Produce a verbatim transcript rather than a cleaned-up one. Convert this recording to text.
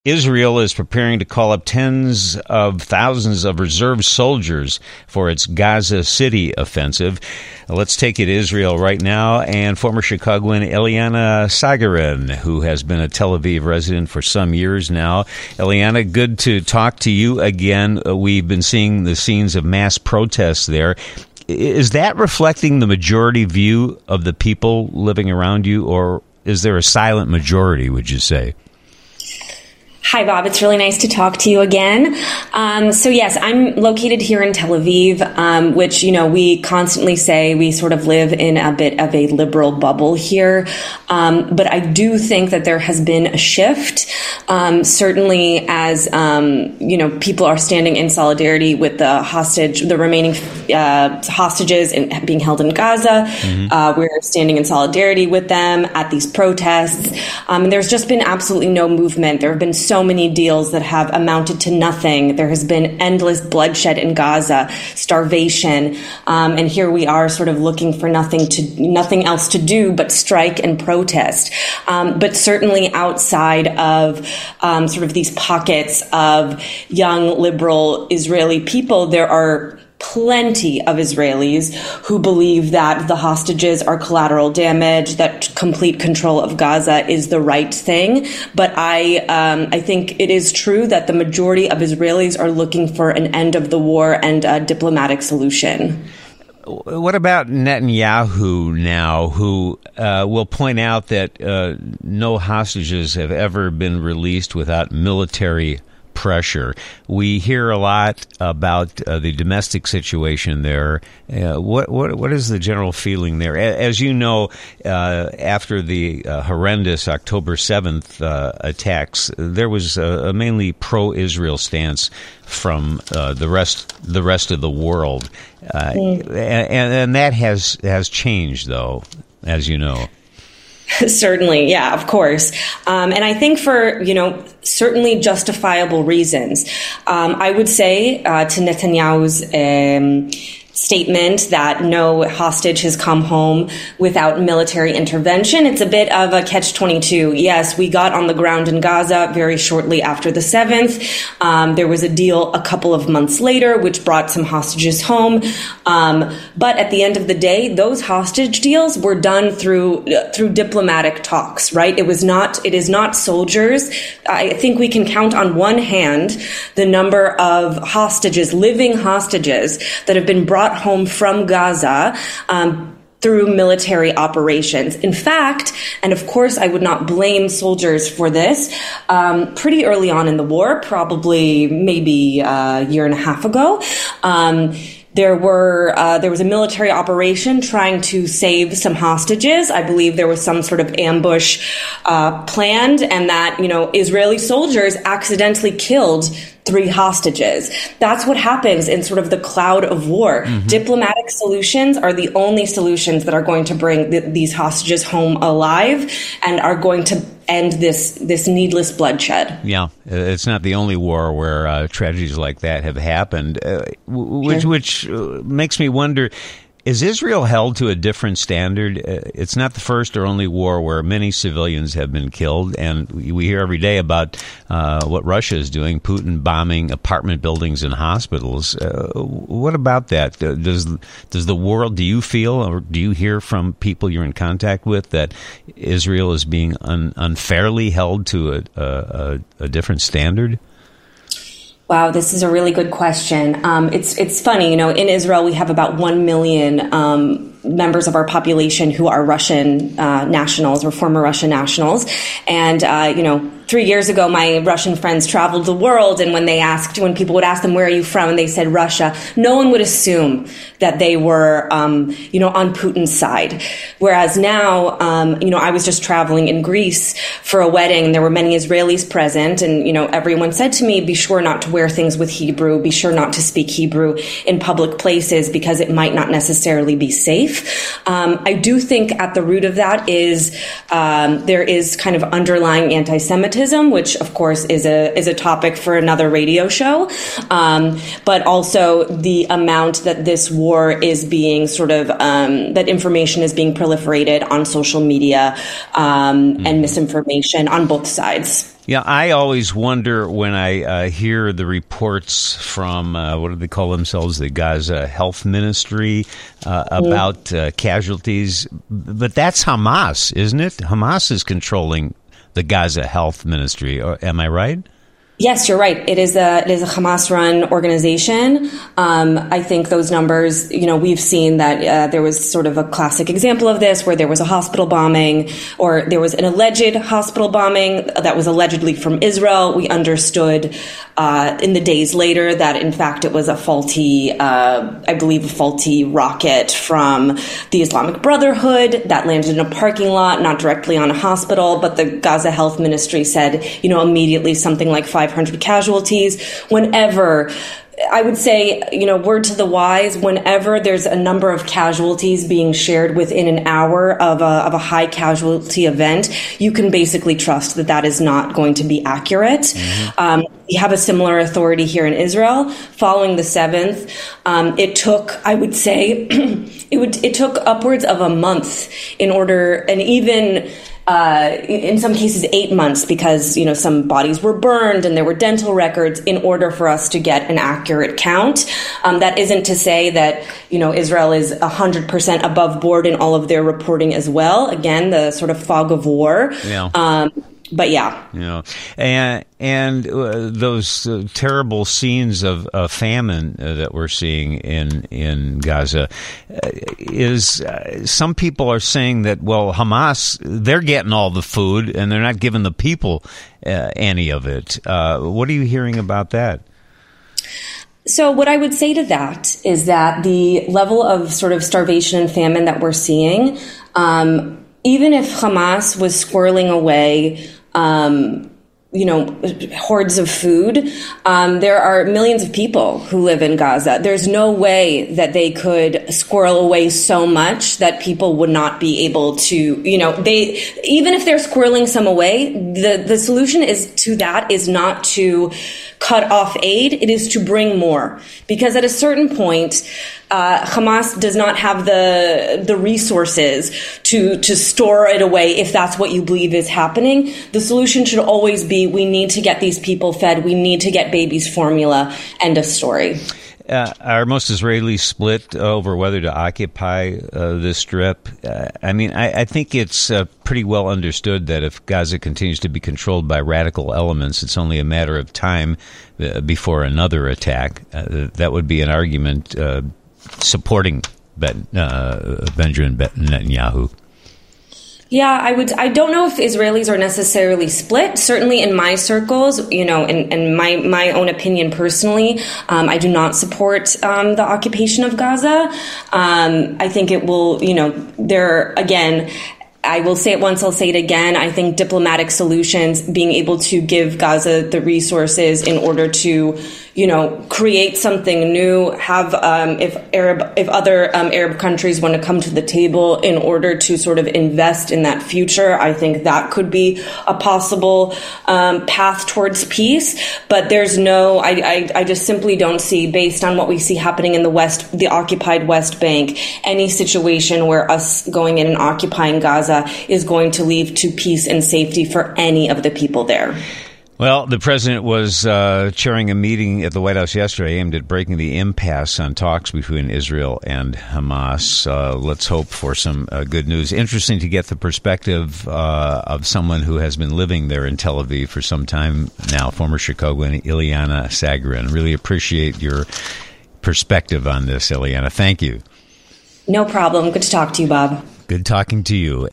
Israel is preparing to call up tens of thousands of reserve soldiers for its Gaza City offensive. Let's take you to Israel right now, and former Chicagoan Eliana Sagarin, who has been a Tel Aviv resident for some years now. Eliana, good to talk to you again. We've been seeing the scenes of mass protests there. Is that reflecting the majority view of the people living around you, or is there a silent majority, would you say? Hi, Bob. It's really nice to talk to you again. Um, so, yes, I'm located here in Tel Aviv, um, which, you know, we constantly say we sort of live in a bit of a liberal bubble here. Um, but I do think that there has been a shift, um, certainly as, um, you know, people are standing in solidarity with the hostage, the remaining uh, hostages in, being held in Gaza. Mm-hmm. Uh, we're standing in solidarity with them at these protests. Um, and there's just been absolutely no movement. There have been so So many deals that have amounted to nothing. There has been endless bloodshed in Gaza, starvation, um, and here we are, sort of looking for nothing to nothing else to do but strike and protest. Um, but certainly outside of um, sort of these pockets of young liberal Israeli people, there are plenty of Israelis who believe that the hostages are collateral damage, that complete control of Gaza is the right thing. But I, um, I think it is true that the majority of Israelis are looking for an end of the war and a diplomatic solution. What about Netanyahu now, who uh, will point out that uh, no hostages have ever been released without military pressure? We hear a lot about uh, the domestic situation there. Uh, what what what is the general feeling there? As you know, uh, after the uh, horrendous October seventh uh, attacks, there was a, a mainly pro-Israel stance from uh, the rest the rest of the world, uh, mm. and, and that has has changed, though, as you know. Certainly, yeah, of course. Um, and I think for, you know, certainly justifiable reasons. Um, I would say uh, to Netanyahu's um, statement that no hostage has come home without military intervention, it's a bit of a catch twenty-two. Yes, we got on the ground in Gaza very shortly after the seventh. Um, there was a deal a couple of months later, which brought some hostages home. Um, but at the end of the day, those hostage deals were done through uh, through diplomatic talks, right? It was not, it is not soldiers. I think we can count on one hand the number of hostages, living hostages, that have been brought home from Gaza um, through military operations. In fact, and of course I would not blame soldiers for this, um, pretty early on in the war, probably maybe a year and a half ago, um, There were uh, there was a military operation trying to save some hostages. I believe there was some sort of ambush uh, planned, and that, you know, Israeli soldiers accidentally killed three hostages. That's what happens in sort of the cloud of war. Mm-hmm. Diplomatic solutions are the only solutions that are going to bring th- these hostages home alive and are going to end this this needless bloodshed. Yeah, it's not the only war where uh, tragedies like that have happened, uh, which, sure. which uh, makes me wonder, is Israel held to a different standard? Uh, it's not the first or only war where many civilians have been killed, and we, we hear every day about uh, what Russia is doing, Putin bombing apartment buildings and hospitals. Uh, what about that? Uh, does does the world, do you feel, or do you hear from people you're in contact with, that Israel is being un, unfairly held to a, a, a different standard? Wow, this is a really good question. Um, it's it's funny, you know, in Israel we have about one million um, members of our population who are Russian uh, nationals or former Russian nationals. And, uh, you know, three years ago, my Russian friends traveled the world. And when they asked, when people would ask them, where are you from? And they said Russia, no one would assume that they were, um, you know, on Putin's side. Whereas now, um, you know, I was just traveling in Greece for a wedding, and there were many Israelis present. And, you know, everyone said to me, be sure not to wear things with Hebrew, be sure not to speak Hebrew in public places because it might not necessarily be safe. Um, I do think at the root of that is um, there is kind of underlying anti-Semitism, which of course is a is a topic for another radio show, um, but also the amount that this war is being sort of um, that information is being proliferated on social media um, mm. and misinformation on both sides. Yeah, I always wonder when I uh, hear the reports from, uh, what do they call themselves, the Gaza Health Ministry, uh, about uh, casualties. But that's Hamas, isn't it? Hamas is controlling the Gaza Health Ministry. Am I right? Yes, you're right. It is a it is a Hamas-run organization. Um, I think those numbers, you know, we've seen that uh, there was sort of a classic example of this where there was a hospital bombing or there was an alleged hospital bombing that was allegedly from Israel. We understood uh, in the days later that, in fact, it was a faulty, uh, I believe, a faulty rocket from the Islamic Brotherhood that landed in a parking lot, not directly on a hospital. But the Gaza Health Ministry said, you know, immediately something like five hundred casualties. Whenever, I would say, you know, word to the wise, whenever there's a number of casualties being shared within an hour of a, of a high casualty event, you can basically trust that that is not going to be accurate. Mm-hmm. Um, we have a similar authority here in Israel. Following the seventh, um, it took, I would say, it would it took upwards of a month in order, and even Uh, in some cases, eight months, because, you know, some bodies were burned and there were dental records in order for us to get an accurate count. Um, that isn't to say that, you know, Israel is one hundred percent above board in all of their reporting as well. Again, the sort of fog of war. Yeah. Um, But yeah, yeah, and and uh, those uh, terrible scenes of uh, famine uh, that we're seeing in in Gaza uh, is uh, some people are saying that, well, Hamas, they're getting all the food and they're not giving the people uh, any of it. Uh, what are you hearing about that? So what I would say to that is that the level of sort of starvation and famine that we're seeing, um, even if Hamas was squirreling away Um, you know, hordes of food. Um, there are millions of people who live in Gaza. There's no way that they could squirrel away so much that people would not be able to, you know, they, even if they're squirreling some away, the, the solution is to that is not to cut off aid. It is to bring more, because at a certain point, Uh, Hamas does not have the the resources to to store it away if that's what you believe is happening. The solution should always be, we need to get these people fed. We need to get babies formula. End of story. Uh, are most Israelis split over whether to occupy uh, this strip? Uh, I mean, I, I think it's uh, pretty well understood that if Gaza continues to be controlled by radical elements, it's only a matter of time uh, before another attack. Uh, that would be an argument uh, supporting ben, uh, Benjamin Netanyahu. Yeah, I would. I don't know if Israelis are necessarily split. Certainly, in my circles, you know, and, and my my own opinion personally, um, I do not support um, the occupation of Gaza. Um, I think it will, you know, there again. I will say it once, I'll say it again. I think diplomatic solutions, being able to give Gaza the resources in order to, you know, create something new, have, um, if Arab, if other um, Arab countries want to come to the table in order to sort of invest in that future, I think that could be a possible um, path towards peace. But there's no, I, I, I just simply don't see, based on what we see happening in the West, the occupied West Bank, any situation where us going in and occupying Gaza is going to lead to peace and safety for any of the people there. Well, the president was uh, chairing a meeting at the White House yesterday aimed at breaking the impasse on talks between Israel and Hamas. Uh, let's hope for some uh, good news. Interesting to get the perspective uh, of someone who has been living there in Tel Aviv for some time now, former Chicagoan Ileana Sagarin. Really appreciate your perspective on this, Ileana. Thank you. No problem. Good to talk to you, Bob. Good talking to you.